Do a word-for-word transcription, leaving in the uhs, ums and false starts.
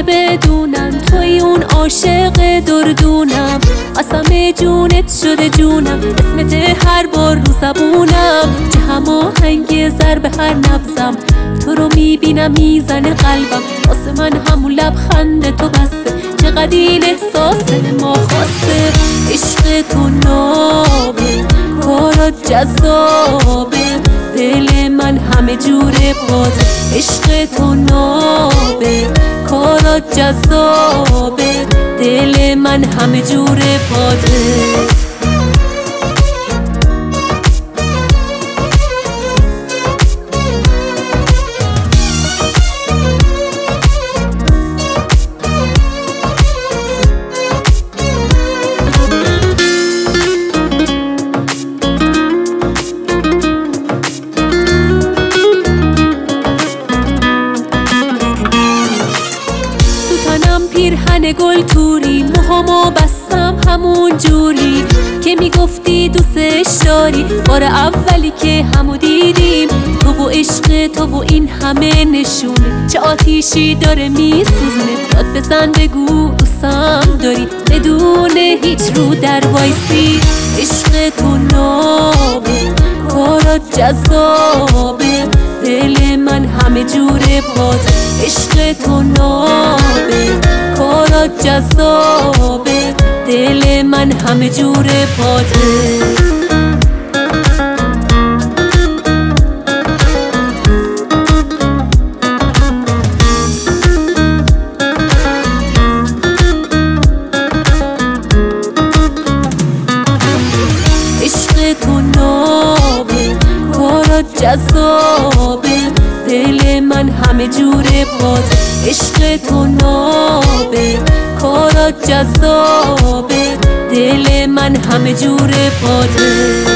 بدونن توی اون عاشق دردونم، قسم جونت شده جونم، اسمت هر بار رو زبونم، چه هماهنگ ضرب هر نبضم، تو رو میبینم میزنه قلبم، واسه من همون لبخند تو بسته، چقدر این احساس ما خاصه. عشق تو نابه، کارات جذابه، دل من همه جوره باده. عشق تو نابه، کارات جذابه، دل من همه جوره باده. پیرهن گل توری، موهامو بستم همون جوری که میگفتی دوستش داری، بار اولی که همو دیدیم، تو و عشق تو و این همه نشونه، چه آتیشی داره میسوزونه، داد بزن بگو دوستم داری، بدون هیچ رو در وایسی. عشق تو نابه، کارات جذابه، دل من همه جوره باده. عشق تو نابه، کارات جذابه، دل من همه جوره باده. عشق تو نابه، کارات جذابه، دل من همه جوره باده. عشق تو نابه، کارات جذابه، دل من همه جوره باده.